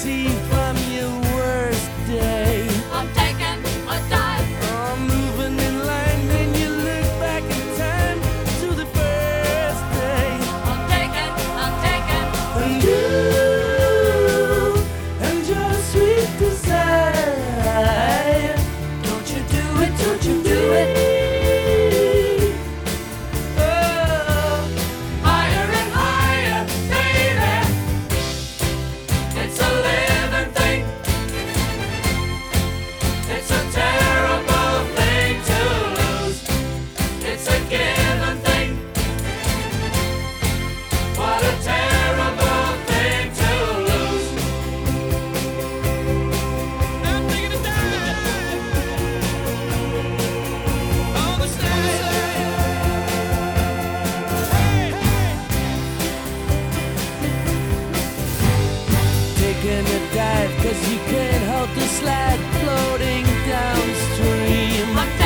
see from your worst day. I'm taking a dive. Oh, moving in line, then you look back in time to the first day. I'm taking. And you and your sweet desire. Don't you do it, don't you do it. Oh, Higher and higher, baby. It's a living thing. It's a terrible thing to lose. It's a given thing. What a terrible thing to lose. I'm taking a dive on the side. Taking a dive 'cause you can't help the slide floating downstream. I'm